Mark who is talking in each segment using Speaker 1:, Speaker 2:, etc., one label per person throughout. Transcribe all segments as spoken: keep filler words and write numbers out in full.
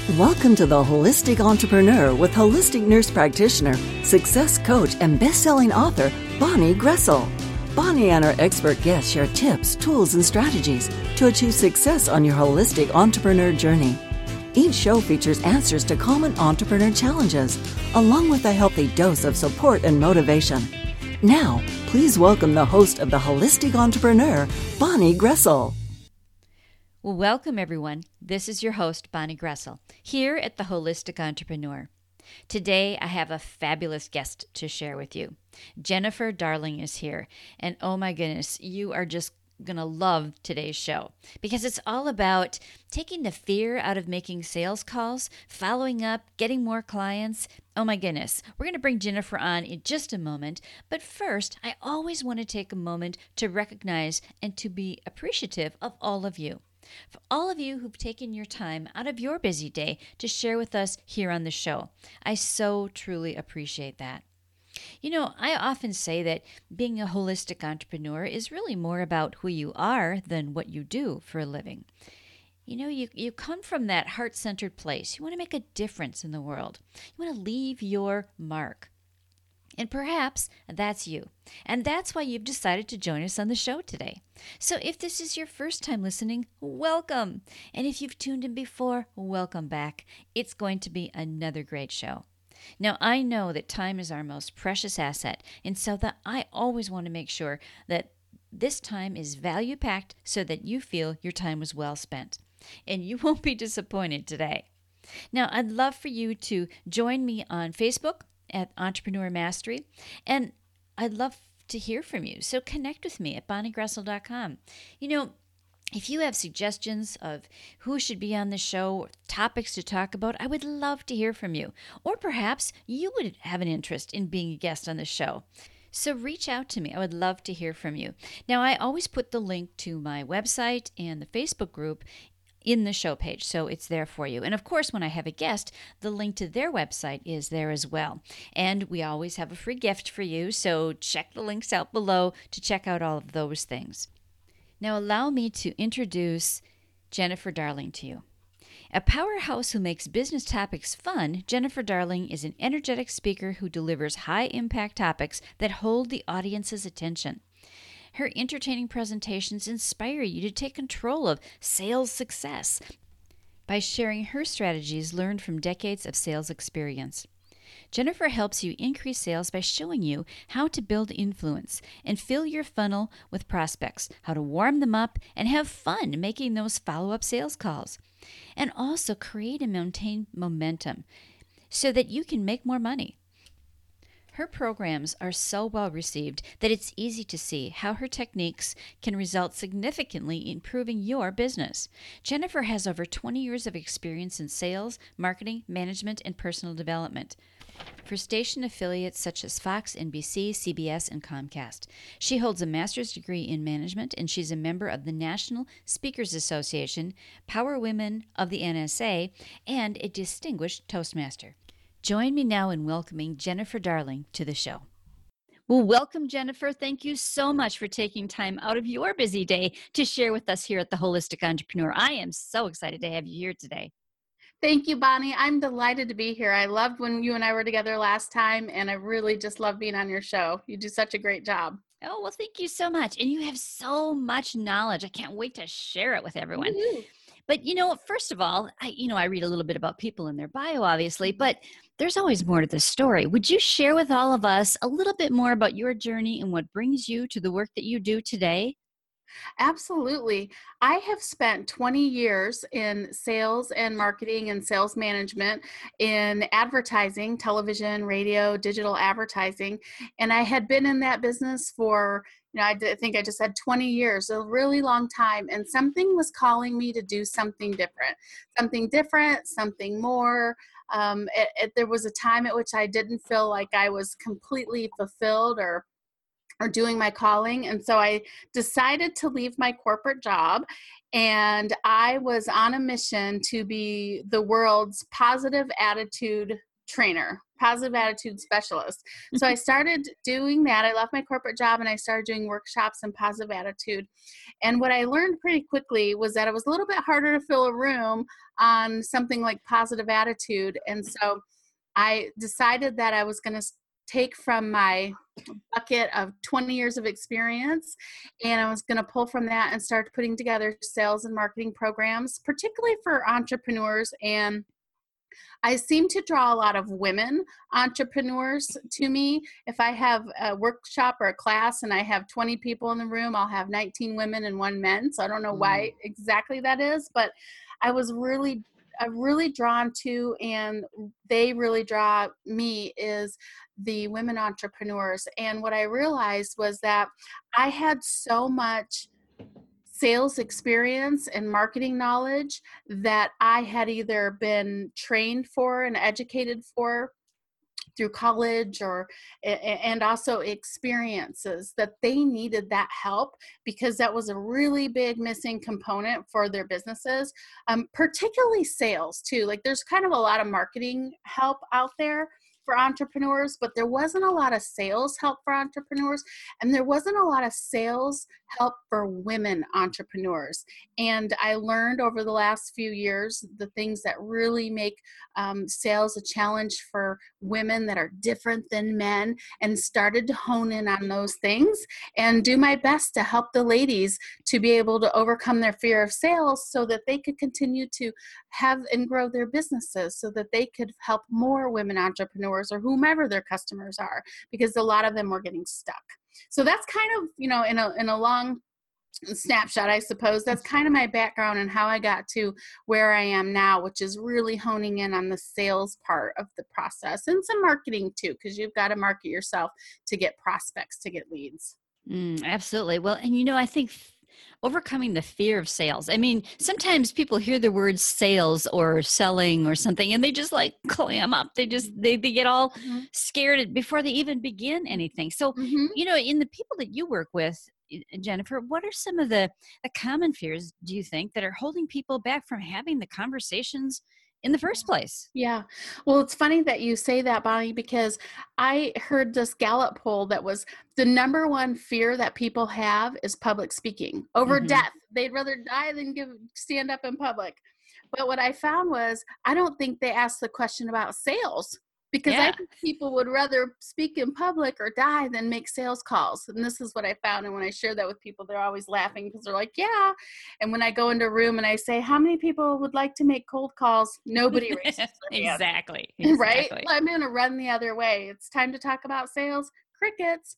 Speaker 1: Welcome to The Holistic Entrepreneur with holistic nurse practitioner, success coach, and best-selling author, Bonnie Gressel. Bonnie and her expert guests share tips, tools, and strategies to achieve success on your holistic entrepreneur journey. Each show features answers to common entrepreneur challenges, along with a healthy dose of support and motivation. Now, please welcome the host of The Holistic Entrepreneur, Bonnie Gressel.
Speaker 2: Well, welcome everyone. This is your host, Bonnie Gressel, here at The Holistic Entrepreneur. Today, I have a fabulous guest to share with you. Jennifer Darling is here, and oh my goodness, you are just going to love today's show because it's all about taking the fear out of making sales calls, following up, getting more clients. Oh my goodness, we're going to bring Jennifer on in just a moment, but first, I always want to take a moment to recognize and to be appreciative of all of you. For all of you who've taken your time out of your busy day to share with us here on the show. I so truly appreciate that. You know, I often say that being a holistic entrepreneur is really more about who you are than what you do for a living. You know, you, you come from that heart-centered place. You want to make a difference in the world. You want to leave your mark. And perhaps that's you. And that's why you've decided to join us on the show today. So if this is your first time listening, welcome. And if you've tuned in before, welcome back. It's going to be another great show. Now, I know that time is our most precious asset, and so that I always want to make sure that this time is value-packed so that you feel your time was well spent. And you won't be disappointed today. Now, I'd love for you to join me on Facebook at Entrepreneur Mastery, and I'd love to hear from you. So connect with me at bonnie gressel dot com. You know, if you have suggestions of who should be on the show, or topics to talk about, I would love to hear from you. Or perhaps you would have an interest in being a guest on the show. So reach out to me. I would love to hear from you. Now, I always put the link to my website and the Facebook group in the show page, so it's there for you. And of course, when I have a guest, the link to their website is there as well. And we always have a free gift for you, so check the links out below to check out all of those things. Now, allow me to introduce Jennifer Darling to you. A powerhouse who makes business topics fun, Jennifer Darling is an energetic speaker who delivers high-impact topics that hold the audience's attention. Her entertaining presentations inspire you to take control of sales success by sharing her strategies learned from decades of sales experience. Jennifer helps you increase sales by showing you how to build influence and fill your funnel with prospects, how to warm them up, and have fun making those follow-up sales calls. And also create and maintain momentum so that you can make more money. Her programs are so well received that it's easy to see how her techniques can result significantly in improving your business. Jennifer has over twenty years of experience in sales, marketing, management, and personal development for station affiliates such as Fox, N B C, C B S, and Comcast. She holds a master's degree in management, and she's a member of the National Speakers Association, Power Women of the N S A, and a distinguished Toastmaster. Join me now in welcoming Jennifer Darling to the show. Well, welcome, Jennifer. Thank you so much for taking time out of your busy day to share with us here at The Holistic Entrepreneur. I am so excited to have you here today.
Speaker 3: Thank you, Bonnie. I'm delighted to be here. I loved when you and I were together last time, and I really just love being on your show. You do such a great job.
Speaker 2: Oh, well, thank you so much. And you have so much knowledge. I can't wait to share it with everyone. Mm-hmm. But, you know, first of all, I, you know, I read a little bit about people in their bio, obviously, but there's always more to the story. Would you share with all of us a little bit more about your journey and what brings you to the work that you do today?
Speaker 3: Absolutely. I have spent twenty years in sales and marketing and sales management in advertising, television, radio, digital advertising. And I had been in that business for, you know, I did- I think I just had twenty years, a really long time. And something was calling me to do something different, something different, something more. Um, it, it, there was a time at which I didn't feel like I was completely fulfilled or or doing my calling. And so I decided to leave my corporate job, and I was on a mission to be the world's positive attitude trainer, positive attitude specialist. So I started doing that. I left my corporate job and I started doing workshops in positive attitude. And what I learned pretty quickly was that it was a little bit harder to fill a room on something like positive attitude. And so I decided that I was going to take from my bucket of twenty years of experience, and I was going to pull from that and start putting together sales and marketing programs, particularly for entrepreneurs. And I seem to draw a lot of women entrepreneurs to me. If I have a workshop or a class and I have twenty people in the room, I'll have nineteen women and one man. So I don't know why exactly that is, but I was really I'm really drawn to, and they really draw me, is the women entrepreneurs. And what I realized was that I had so much sales experience and marketing knowledge that I had either been trained for and educated for through college, or and also experiences, that they needed that help, because that was a really big missing component for their businesses, um, particularly sales too. Like there's kind of a lot of marketing help out there for entrepreneurs, but there wasn't a lot of sales help for entrepreneurs, and there wasn't a lot of sales help for women entrepreneurs. And I learned over the last few years the things that really make um, sales a challenge for women that are different than men, and started to hone in on those things and do my best to help the ladies to be able to overcome their fear of sales, so that they could continue to have and grow their businesses, so that they could help more women entrepreneurs or whomever their customers are, because a lot of them were getting stuck. So that's kind of, you know, in a in a long snapshot, I suppose, that's kind of my background and how I got to where I am now, which is really honing in on the sales part of the process, and some marketing too, because you've got to market yourself to get prospects, to get leads.
Speaker 2: Mm, absolutely. Well, and you know, I think f- overcoming the fear of sales. I mean, sometimes people hear the word sales or selling or something, and they just like clam up. They just they, they get all
Speaker 3: Mm-hmm.
Speaker 2: scared before they even begin anything. So,
Speaker 3: Mm-hmm.
Speaker 2: you know, in the people that you work with, Jennifer, what are some of the, the common fears, do you think, that are holding people back from having the conversations in the first place?
Speaker 3: Yeah. Well, it's funny that you say that, Bonnie, because I heard this Gallup poll that was the number one fear that people have is public speaking over
Speaker 2: Mhm.
Speaker 3: death. They'd rather die than give stand up in public. But what I found was, I don't think they asked the question about sales, because I
Speaker 2: Yeah.
Speaker 3: think people would rather speak in public or die than make sales calls. And this is what I found. And when I share that with people, they're always laughing, because they're like, yeah. And when I go into a room and I say, how many people would like to make cold calls? Nobody raises their hand.
Speaker 2: Exactly.
Speaker 3: Right?
Speaker 2: Exactly.
Speaker 3: I'm going to run the other way. It's time to talk about sales. Crickets.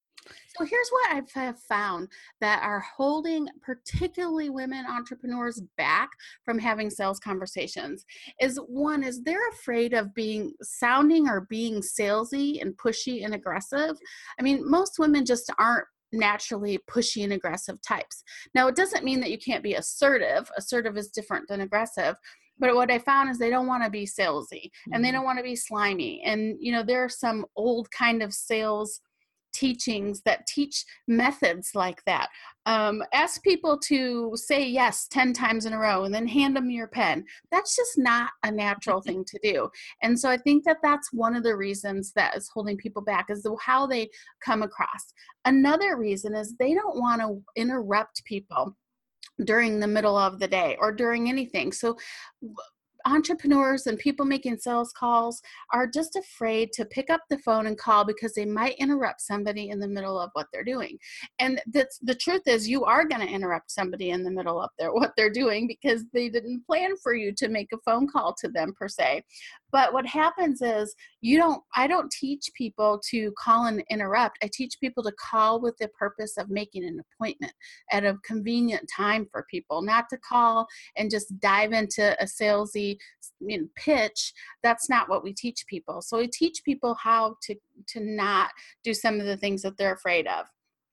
Speaker 3: So here's what I've have found that are holding particularly women entrepreneurs back from having sales conversations is, one is they're afraid of being sounding or being salesy and pushy and aggressive. I mean, most women just aren't naturally pushy and aggressive types. Now, it doesn't mean that you can't be assertive. Assertive is different than aggressive. But what I found is they don't want to be salesy, and they
Speaker 2: Mhm.
Speaker 3: don't want to be slimy. And, you know, there are some old kind of sales teachings that teach methods like that. Um, ask people to say yes ten times in a row and then hand them your pen. That's just not a natural thing to do. And so I think that that's one of the reasons that is holding people back, is the, how they come across. Another reason is they don't want to interrupt people during the middle of the day or during anything. So entrepreneurs and people making sales calls are just afraid to pick up the phone and call, because they might interrupt somebody in the middle of what they're doing. And that's the truth is, you are going to interrupt somebody in the middle of their what they're doing, because they didn't plan for you to make a phone call to them per se. But what happens is, you don't I don't teach people to call and interrupt. I teach people to call with the purpose of making an appointment at a convenient time for people, not to call and just dive into a salesy, you know, pitch. That's not what we teach people. So we teach people how to to not do some of the things that they're afraid of.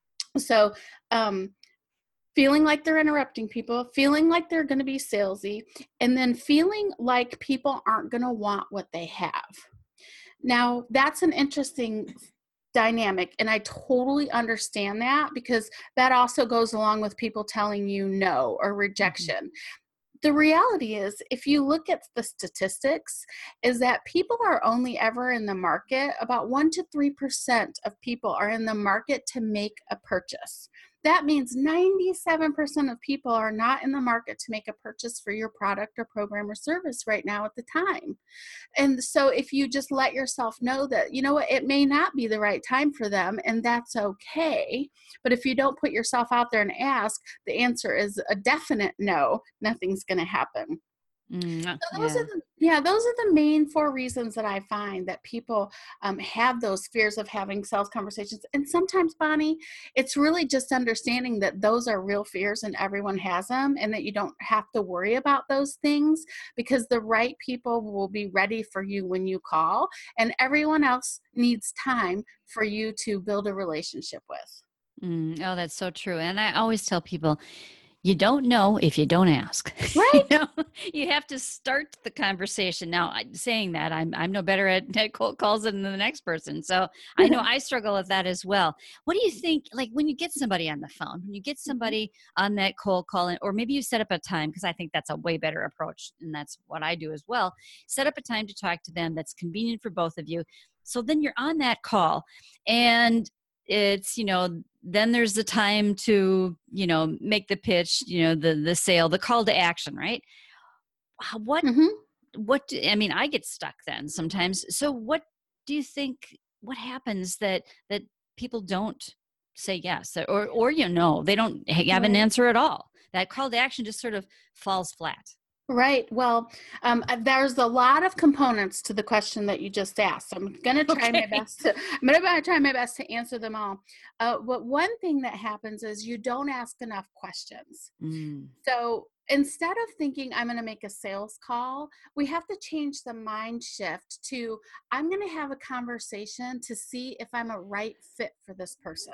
Speaker 3: So um, feeling like they're interrupting people, feeling like they're going to be salesy, and then feeling like people aren't going to want what they have. Now, that's an interesting dynamic, and I totally understand that, because that also goes along with people telling you no or rejection. The reality is, if you look at the statistics, is that people are only ever in the market, about one to three percent of people are in the market to make a purchase. That means ninety-seven percent of people are not in the market to make a purchase for your product or program or service right now at the time. And so if you just let yourself know that, you know what, it may not be the right time for them, and that's okay. But if you don't put yourself out there and ask, the answer is a definite no, nothing's going to happen.
Speaker 2: Mm,
Speaker 3: So those
Speaker 2: yeah.
Speaker 3: are the, yeah, those are the main four reasons that I find that people um, have those fears of having sales conversations. And sometimes, Bonnie, it's really just understanding that those are real fears and everyone has them, and that you don't have to worry about those things, because the right people will be ready for you when you call, and everyone else needs time for you to build a relationship with.
Speaker 2: Mm, oh, that's so true. And I always tell people, you don't know if you don't ask.
Speaker 3: Right?
Speaker 2: You know, you have to start the conversation. Now, I- saying that, I'm I'm no better at, at cold calls than the next person. So I know I struggle with that as well. What do you think, like when you get somebody on the phone, when you get somebody on that cold call, or maybe you set up a time, because I think that's a way better approach, and that's what I do as well. Set up a time to talk to them that's convenient for both of you. So then you're on that call, and it's, you know, then there's the time to, you know, make the pitch, you know, the the sale, the call to action, right? How- What
Speaker 3: Mm-hmm.
Speaker 2: what do, I mean, I get stuck then sometimes. So what do you think, what happens that that people don't say yes, or or you know, they don't have an
Speaker 3: Right.
Speaker 2: answer at all? That call to action just sort of falls flat.
Speaker 3: Right. Well, um, uh, there's a lot of components to the question that you just asked. I'm going to try my
Speaker 2: Okay.
Speaker 3: best to. I'm going to try my best to answer them all. Uh, but one thing that happens is you don't ask enough questions.
Speaker 2: Mm,
Speaker 3: So instead of thinking I'm going to make a sales call, we have to change the mind shift to I'm going to have a conversation to see if I'm a right fit for this person.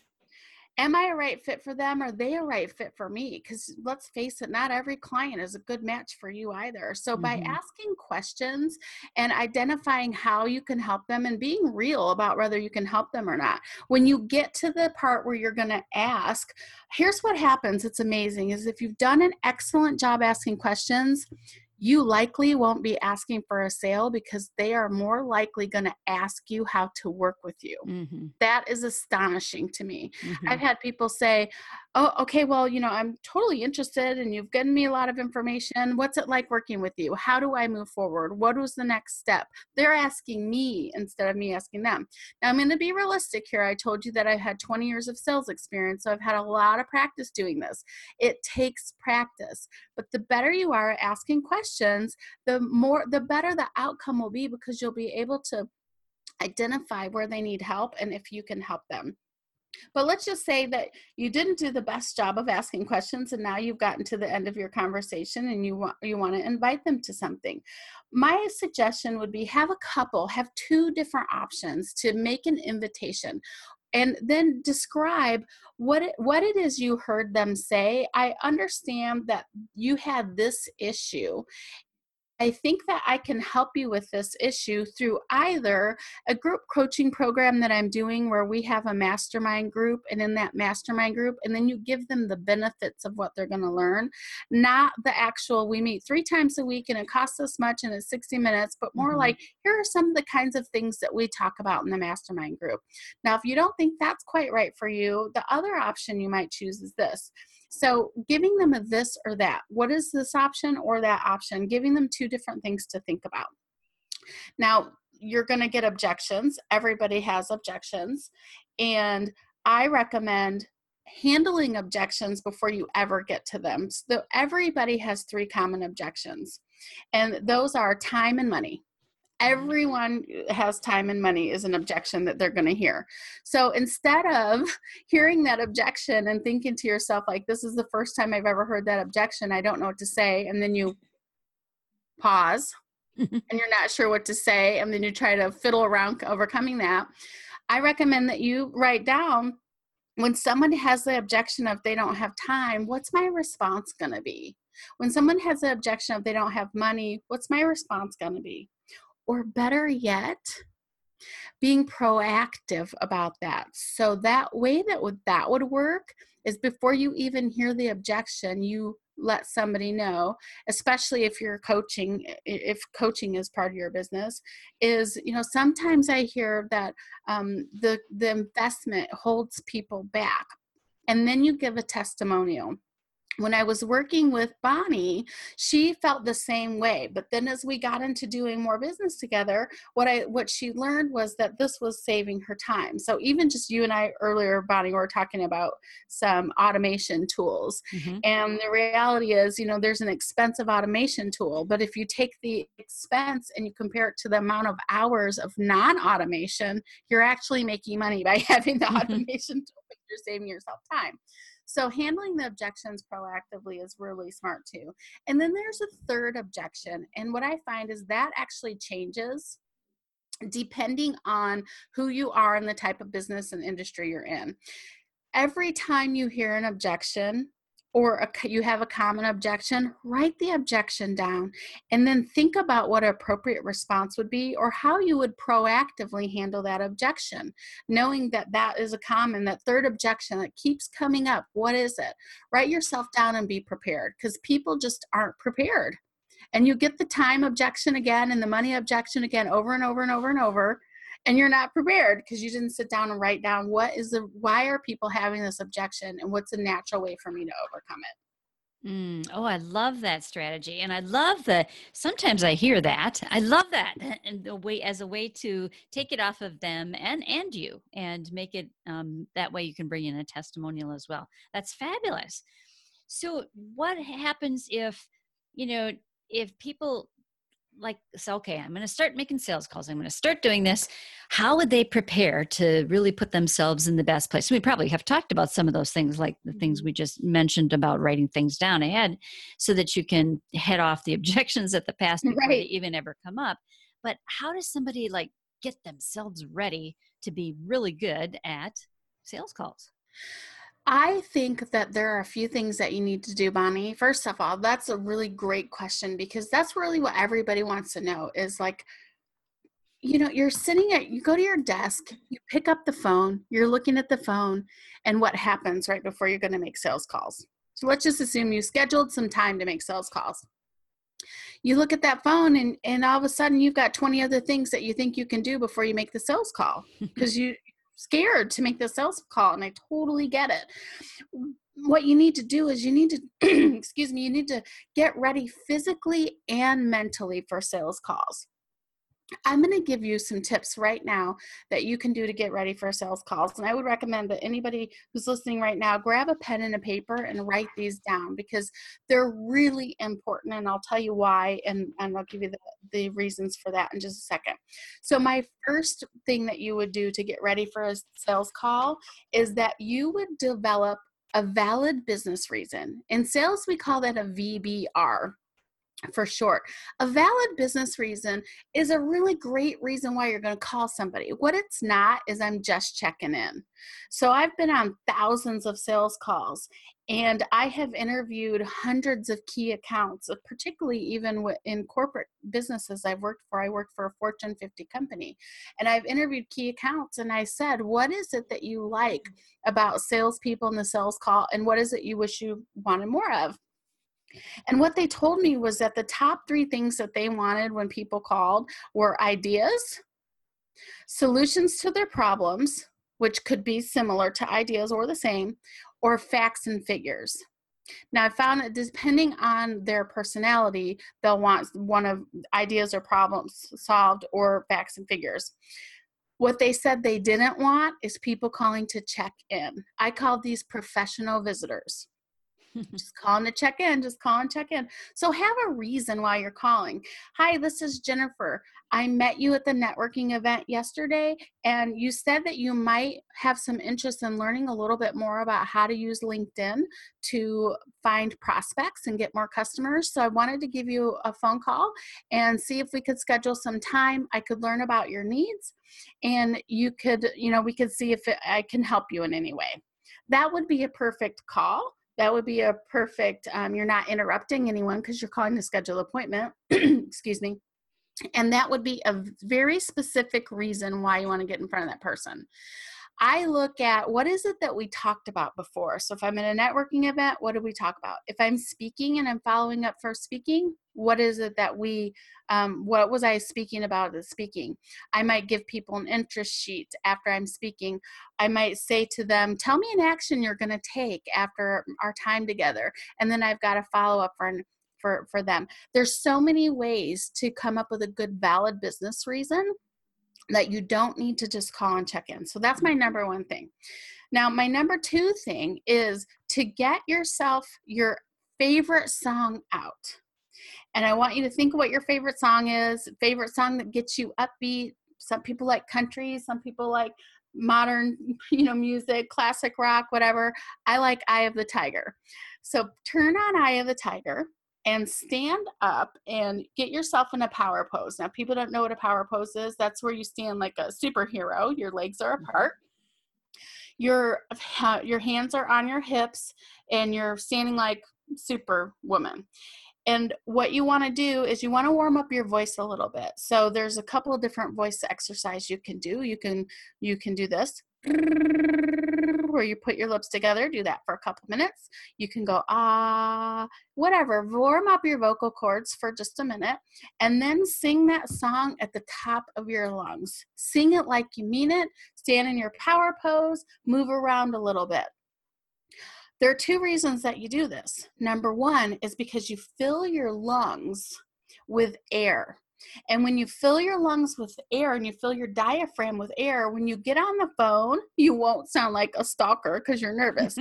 Speaker 3: Am I a right fit for them? Are they a right fit for me? Because let's face it, not every client is a good match for you either. So by
Speaker 2: hmm
Speaker 3: asking questions and identifying how you can help them and being real about whether you can help them or not, when you get to the part where you're going to ask, here's what happens. It's amazing is if you've done an excellent job asking questions, you likely won't be asking for a sale, because they are more likely going to ask you how to work with you.
Speaker 2: hmm
Speaker 3: That is astonishing to me.
Speaker 2: hmm
Speaker 3: I've had people say, oh, okay, well, you know, I'm totally interested and you've given me a lot of information. What's it like working with you? How do I move forward? What was the next step? They're asking me instead of me asking them. Now, I'm going to be realistic here. I told you that I had twenty years of sales experience, so I've had a lot of practice doing this. It takes practice, but the better you are at asking questions, the more, the better the outcome will be, because you'll be able to identify where they need help and if you can help them. But let's just say that you didn't do the best job of asking questions, and now you've gotten to the end of your conversation and you want you want to invite them to something. My suggestion would be have a couple, have two different options to make an invitation, and then describe what it, what it is you heard them say. I understand that you had this issue. I think that I can help you with this issue through either a group coaching program that I'm doing where we have a mastermind group, and in that mastermind group, and then you give them the benefits of what they're going to learn, not the actual, we meet three times a week and it costs us much and it's sixty minutes, but more
Speaker 2: hmm
Speaker 3: like, here are some of the kinds of things that we talk about in the mastermind group. Now, if you don't think that's quite right for you, the other option you might choose is this. So giving them a this or that. What is this option or that option? Giving them two different things to think about. Now, you're going to get objections. Everybody has objections. And I recommend handling objections before you ever get to them. So everybody has three common objections, and those are time and money. Everyone has time and money is an objection that they're going to hear. So instead of hearing that objection and thinking to yourself, like, this is the first time I've ever heard that objection, I don't know what to say, and then you pause and you're not sure what to say, and then you try to fiddle around overcoming that, I recommend that you write down, when someone has the objection of they don't have time, what's my response going to be? When someone has the objection of they don't have money, what's my response going to be? Or better yet, being proactive about that. So that way that would that would work is before you even hear the objection, you let somebody know, especially if you're coaching, if coaching is part of your business, is, you know, sometimes I hear that um, the, the investment holds people back. And then you give a testimonial. When I was working with Bonnie, she felt the same way. But then as we got into doing more business together, what I what she learned was that this was saving her time. So even just you and I earlier, Bonnie, were talking about some automation tools.
Speaker 2: Mm-hmm.
Speaker 3: And the reality is, you know, there's an expensive automation tool, but if you take the expense and you compare it to the amount of hours of non-automation, you're actually making money by having the automation tool. You're saving yourself time. So handling the objections proactively is really smart too. And then there's a third objection. And what I find is that actually changes depending on who you are and the type of business and industry you're in. Every time you hear an objection, or a, you have a common objection, write the objection down and then think about what an appropriate response would be or how you would proactively handle that objection, knowing that that is a common, that third objection that keeps coming up. What is it? Write yourself down and be prepared, because people just aren't prepared. And you get the time objection again and the money objection again over and over and over and over. And you're not prepared because you didn't sit down and write down what is the, why are people having this objection and what's a natural way for me to overcome it.
Speaker 2: Mm, oh, I love that strategy. And I love the, sometimes I hear that. I love that. And the way, as a way to take it off of them and, and you, and make it um, that way you can bring in a testimonial as well. That's fabulous. So what happens if, you know, if people like, so, okay, I'm going to start making sales calls. I'm going to start doing this. How would they prepare to really put themselves in the best place? We probably have talked about some of those things, like the things we just mentioned about writing things down ahead so that you can head off the objections at the past before
Speaker 3: Right.
Speaker 2: they even ever come up. But how does somebody like get themselves ready to be really good at sales calls?
Speaker 3: I think that there are a few things that you need to do, Bonnie. First of all, that's a really great question, because that's really what everybody wants to know is like, you know, you're sitting at, you go to your desk, you pick up the phone, you're looking at the phone, and what happens right before you're going to make sales calls? So let's just assume you scheduled some time to make sales calls. You look at that phone and, and all of a sudden you've got twenty other things that you think you can do before you make the sales call because you scared to make the sales call, and I totally get it. What you need to do is you need to, excuse me, you need to get ready physically and mentally for sales calls. I'm going to give you some tips right now that you can do to get ready for sales calls. And I would recommend that anybody who's listening right now, grab a pen and a paper and write these down, because they're really important. And I'll tell you why, and, and I'll give you the, the reasons for that in just a second. So my first thing that you would do to get ready for a sales call is that you would develop a valid business reason. In sales, we call that a V B R. For short. A valid business reason is a really great reason why you're going to call somebody. What it's not is I'm just checking in. So I've been on thousands of sales calls, and I have interviewed hundreds of key accounts, particularly even in corporate businesses I've worked for. I worked for a Fortune fifty company, and I've interviewed key accounts, and I said, what is it that you like about salespeople in the sales call, and what is it you wish you wanted more of? And what they told me was that the top three things that they wanted when people called were ideas, solutions to their problems, which could be similar to ideas or the same, or facts and figures. Now, I found that depending on their personality, they'll want one of ideas or problems solved or facts and figures. What they said they didn't want is people calling to check in. I call these professional visitors. Just calling to check in, just call and check in. So have a reason why you're calling. Hi, this is Jennifer. I met you at the networking event yesterday, and you said that you might have some interest in learning a little bit more about how to use LinkedIn to find prospects and get more customers. So I wanted to give you a phone call and see if we could schedule some time. I could learn about your needs, and you could, you know, we could see if it, I can help you in any way. That would be a perfect call. That would be a perfect, um, you're not interrupting anyone because you're calling to schedule an appointment, excuse me. And that would be a very specific reason why you want to get in front of that person. I look at what is it that we talked about before. So if I'm in a networking event, what did we talk about? If I'm speaking and I'm following up for speaking, what is it that we, um, what was I speaking about at the speaking? I might give people an interest sheet after I'm speaking. I might say to them, tell me an action you're going to take after our time together. And then I've got a follow up for an For, for them. There's so many ways to come up with a good, valid business reason that you don't need to just call and check in. So that's my number one thing. Now, my number two thing is to get yourself your favorite song out. And I want you to think of what your favorite song is, favorite song that gets you upbeat. Some people like country, some people like modern, you know, music, classic rock, whatever. I like Eye of the Tiger. So turn on Eye of the Tiger and stand up and get yourself in a power pose. Now, people don't know what a power pose is. That's where you stand like a superhero. Your legs are apart. Your, your hands are on your hips, and you're standing like Superwoman. And what you want to do is you want to warm up your voice a little bit. So there's a couple of different voice exercises you can do. You can, you can do this, where you put your lips together, do that for a couple minutes. You can go, ah, whatever, warm up your vocal cords for just a minute, and then sing that song at the top of your lungs. Sing it like you mean it, stand in your power pose, move around a little bit. There are two reasons that you do this. Number one is because you fill your lungs with air. And when you fill your lungs with air and you fill your diaphragm with air, when you get on the phone, you won't sound like a stalker because you're nervous.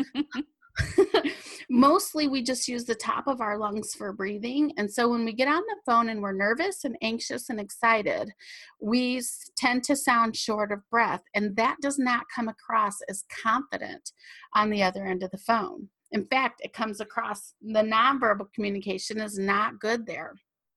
Speaker 3: Mostly we just use the top of our lungs for breathing. And so when we get on the phone and we're nervous and anxious and excited, we tend to sound short of breath. And that does not come across as confident on the other end of the phone. In fact, it comes across, the nonverbal communication is not good there.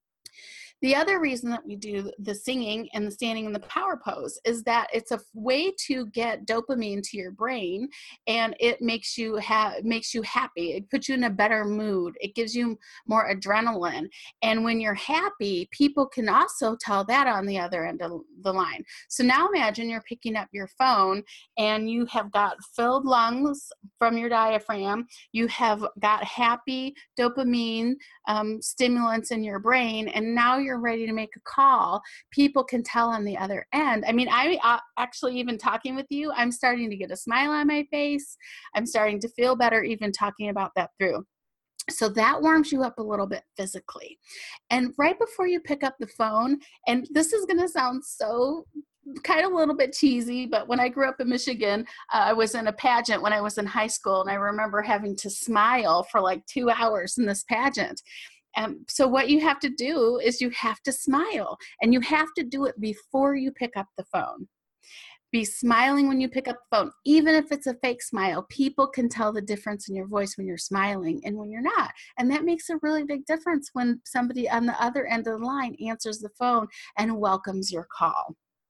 Speaker 3: The other reason that we do the singing and the standing in the power pose is that it's a way to get dopamine to your brain, and it makes you ha- makes you happy. It puts you in a better mood. It gives you more adrenaline. And when you're happy, people can also tell that on the other end of the line. So now imagine you're picking up your phone and you have got filled lungs from your diaphragm. You have got happy dopamine um, stimulants in your brain, and now you're ready to make a call. People can tell on the other end. I mean, I uh, actually, even talking with you, I'm starting to get a smile on my face. I'm starting to feel better even talking about that through. So that warms you up a little bit physically. And right before you pick up the phone, and this is going to sound so kind of a little bit cheesy, but when I grew up in Michigan, uh, I was in a pageant when I was in high school, and I remember having to smile for like two hours in this pageant. And so what you have to do is you have to smile, and you have to do it before you pick up the phone. Be smiling when you pick up the phone. Even if it's a fake smile, people can tell the difference in your voice when you're smiling and when you're not. And that makes a really big difference when somebody on the other end of the line answers the phone and welcomes your call.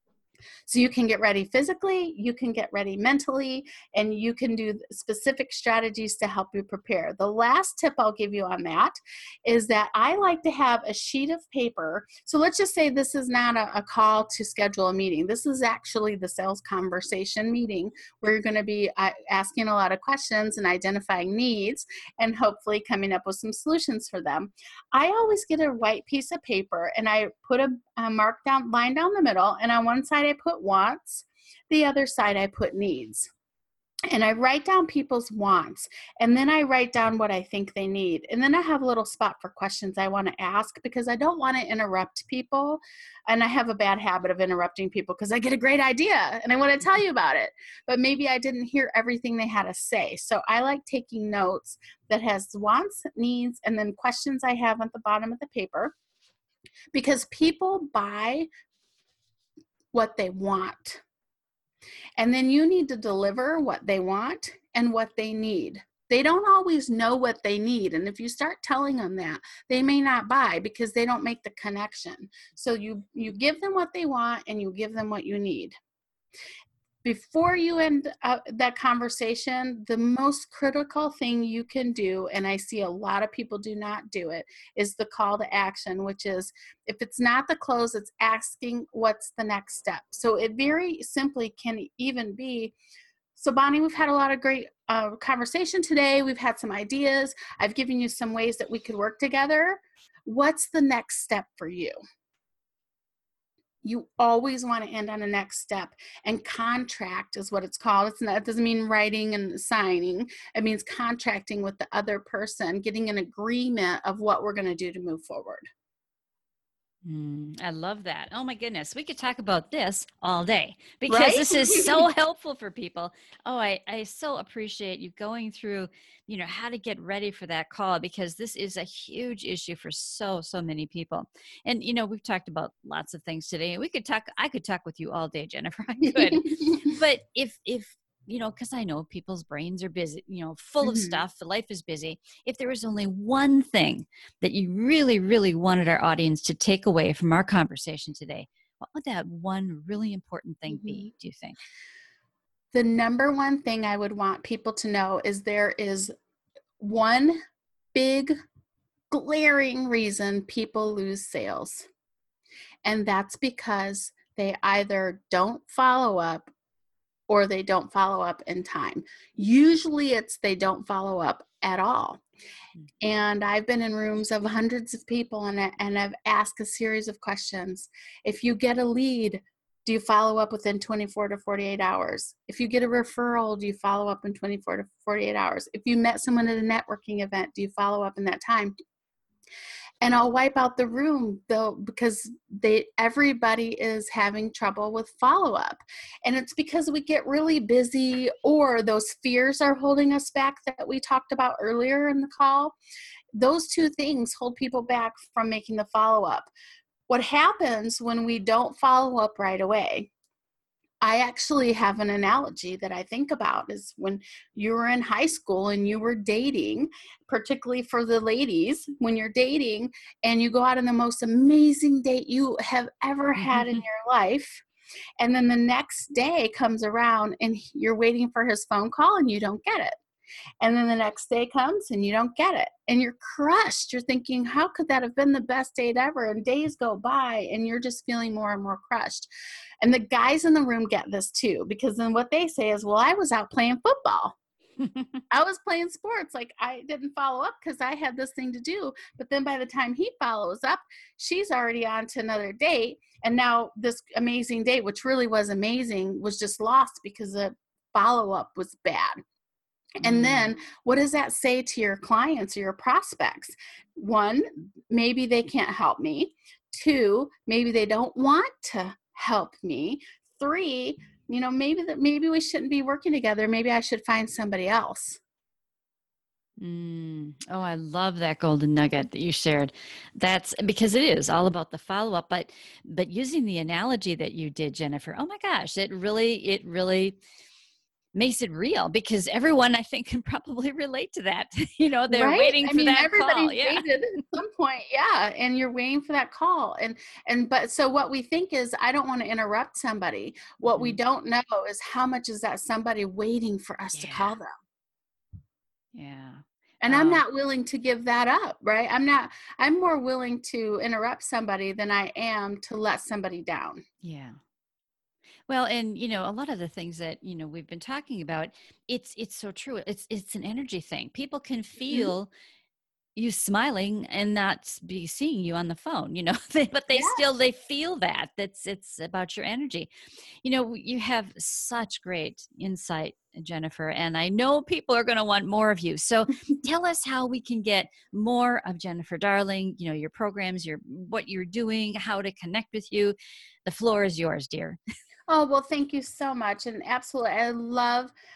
Speaker 3: So you can get ready physically, you can get ready mentally, and you can do specific strategies to help you prepare. The last tip I'll give you on that is that I like to have a sheet of paper. So let's just say this is not a, a call to schedule a meeting. This is actually the sales conversation meeting where you're going to be uh, asking a lot of questions and identifying needs and hopefully coming up with some solutions for them. I always get a white piece of paper and I put a, a mark down line down the middle, and on one side I put wants, the other side I put needs. And I write down people's wants, and then I write down what I think they need. And then I have a little spot for questions I want to ask because I don't want to interrupt people. And I have a bad habit of interrupting people because I get a great idea and I want to tell you about it. But maybe I didn't hear everything they had to say. So I like taking notes that has wants, needs, and then questions I have at the bottom of the paper, because people buy what they want. And then you need to deliver what they want and what they need. They don't always know what they need. And if you start telling them that, they may not buy because they don't make the connection. So you, you give them what they want and you give them what you need. before you end uh, that conversation, the most critical thing you can do, and I see a lot of people do not do it, is the call to action, which is, if it's not the close, it's asking what's the next step. So it very simply can even be, so Bonnie, we've had a lot of great uh, conversation today. We've had some ideas. I've given you some ways that we could work together. What's the next step for you? You always want to end on a next step, and contract is what it's called. It's not, it doesn't mean writing and signing. It means contracting with the other person, getting an agreement of what we're going to do to move forward.
Speaker 2: Mm, I love that. Oh my goodness. We could talk about this all day because
Speaker 3: Right?
Speaker 2: this is so helpful for people. Oh, I, I so appreciate you going through, you know, how to get ready for that call, because this is a huge issue for so, so many people. And, you know, we've talked about lots of things today. We could talk, I could talk with you all day, Jennifer. I could. But if, if, you know, because I know people's brains are busy, you know, full of
Speaker 3: Mhm.
Speaker 2: stuff. Life is busy. If there was only one thing that you really, really wanted our audience to take away from our conversation today, what would that one really important thing be, do you think?
Speaker 3: The number one thing I would want people to know is there is one big glaring reason people lose sales. And that's because they either don't follow up or they don't follow up in time. Usually it's they don't follow up at all. And I've been in rooms of hundreds of people, and, I, and I've asked a series of questions. If you get a lead, do you follow up within twenty-four to forty-eight hours? If you get a referral, do you follow up in twenty-four to forty-eight hours? If you met someone at a networking event, do you follow up in that time? And I'll wipe out the room though, because they everybody is having trouble with follow-up. And it's because we get really busy, or those fears are holding us back that we talked about earlier in the call. Those two things hold people back from making the follow-up. What happens when we don't follow up right away? I actually have an analogy that I think about, is when you were in high school and you were dating, particularly for the ladies, when you're dating and you go out on the most amazing date you have ever had in your life. And then the next day comes around and you're waiting for his phone call and you don't get it. And then the next day comes and you don't get it. And you're crushed. You're thinking, how could that have been the best date ever? And days go by and you're just feeling more and more crushed. And the guys in the room get this too, because then what they say is, well, I was out playing football. I was playing sports. Like, I didn't follow up because I had this thing to do. But then by the time he follows up, she's already on to another date. And now this amazing date, which really was amazing, was just lost because the follow-up was bad. And then what does that say to your clients or your prospects? One, maybe they can't help me. Two, maybe they don't want to help me. Three, you know, maybe that maybe we shouldn't be working together. Maybe I should find somebody else.
Speaker 2: Mm. Oh, I love that golden nugget that you shared. That's because it is all about the follow-up, but but using the analogy that you did, Jennifer, oh my gosh, it really, it really makes it real, because everyone, I think, can probably relate to that. You know, they're
Speaker 3: Right?
Speaker 2: waiting
Speaker 3: I
Speaker 2: for
Speaker 3: mean,
Speaker 2: that
Speaker 3: everybody's
Speaker 2: call. Yeah.
Speaker 3: waited at some point, yeah, and you're waiting for that call. And and but so what we think is, I don't want to interrupt somebody. What we
Speaker 2: Mhm.
Speaker 3: don't know is how much is that somebody waiting for us to
Speaker 2: Yeah.
Speaker 3: call them.
Speaker 2: Yeah.
Speaker 3: And I'm
Speaker 2: Oh,
Speaker 3: not willing to give that up, right? I'm not, I'm more willing to interrupt somebody than I am to let somebody down.
Speaker 2: yeah. Well, and you know, a lot of the things that, you know, we've been talking about, it's it's so true. It's it's an energy thing. People can
Speaker 3: Mhm.
Speaker 2: feel you smiling and not s- be seeing you on the phone, you know, they, but they still,
Speaker 3: Yes.
Speaker 2: they feel that that's, it's about your energy. You know, you have such great insight, Jennifer, and I know people are going to want more of you. So tell us how we can get more of Jennifer Darling, you know, your programs, your, what you're doing, how to connect with you. The floor is yours, dear.
Speaker 3: Oh, well, thank you so much. And absolutely, I love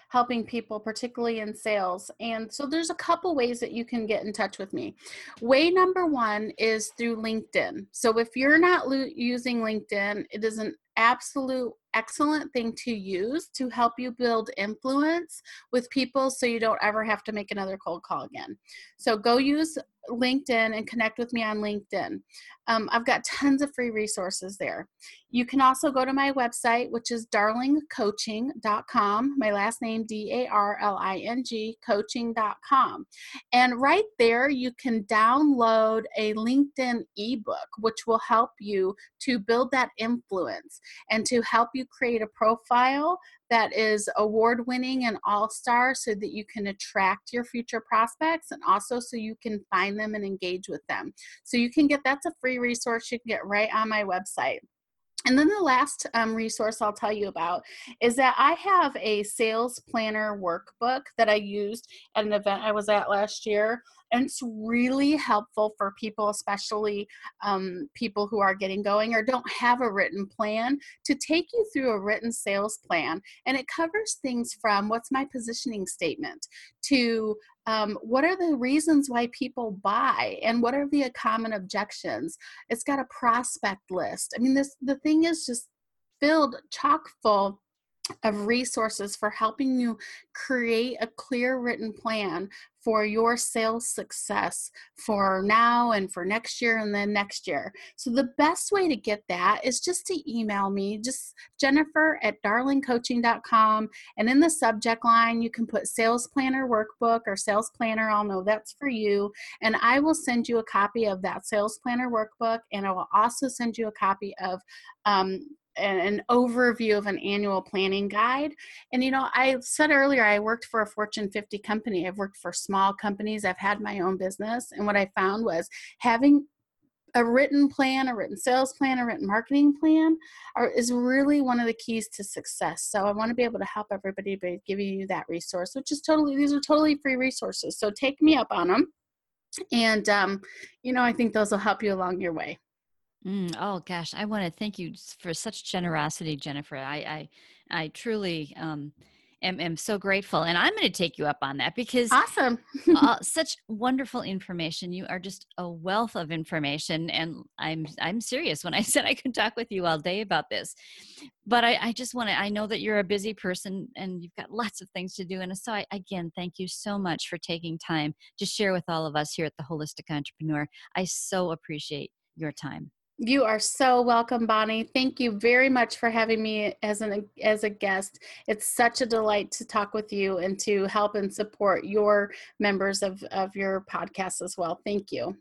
Speaker 3: helping people, particularly in sales. And so there's a couple ways that you can get in touch with me. Way number one is through LinkedIn. So if you're not lo- using LinkedIn, it is an absolute excellent thing to use to help you build influence with people so you don't ever have to make another cold call again. So go use LinkedIn and connect with me on LinkedIn. Um, I've got tons of free resources there. You can also go to my website, which is darling coaching dot com. My last name, D A R L I N G, coaching dot com. And right there, you can download a LinkedIn ebook, which will help you to build that influence and to help you create a profile that is award-winning and all-star so that you can attract your future prospects and also so you can find them and engage with them. So you can get, that's a free resource you can get right on my website. And then the last um, resource I'll tell you about is that I have a sales planner workbook that I used at an event I was at last year. And it's really helpful for people, especially um, people who are getting going or don't have a written plan, to take you through a written sales plan. And it covers things from what's my positioning statement to um, what are the reasons why people buy and what are the common objections. It's got a prospect list. I mean, this the thing is just filled chock full of resources for helping you create a clear written plan for your sales success for now and for next year and then next year. So the best way to get that is just to email me, just Jennifer at darling coaching dot com. And in the subject line, you can put sales planner workbook or sales planner. I'll know that's for you. And I will send you a copy of that sales planner workbook. And I will also send you a copy of um, an overview of an annual planning guide. And, you know, I said earlier, I worked for a Fortune fifty company. I've worked for small companies. I've had my own business. And what I found was having a written plan, a written sales plan, a written marketing plan are, is really one of the keys to success. So I want to be able to help everybody by giving you that resource, which is totally, these are totally free resources. So take me up on them. And, um, you know, I think those will help you along your way.
Speaker 2: Mm, oh gosh, I want to thank you for such generosity, Jennifer. I, I, I truly um, am, am so grateful, and I'm going to take you up on that because
Speaker 3: awesome,
Speaker 2: uh, such wonderful information. You are just a wealth of information, and I'm I'm serious when I said I could talk with you all day about this. But I, I just want to. I know that you're a busy person and you've got lots of things to do, and so I, again, thank you so much for taking time to share with all of us here at the Holistic Entrepreneur. I so appreciate your time.
Speaker 3: You are so welcome, Bonnie. Thank you very much for having me as an as a guest. It's such a delight to talk with you and to help and support your members of, of your podcast as well. Thank you.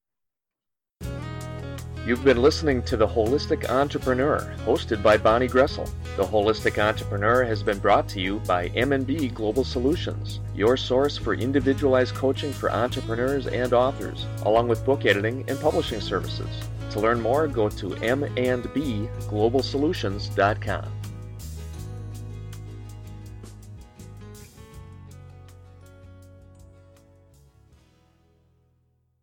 Speaker 4: You've been listening to The Holistic Entrepreneur, hosted by Bonnie Gressel. The Holistic Entrepreneur has been brought to you by M and B Global Solutions, your source for individualized coaching for entrepreneurs and authors, along with book editing and publishing services. To learn more, go to m and b global solutions dot com.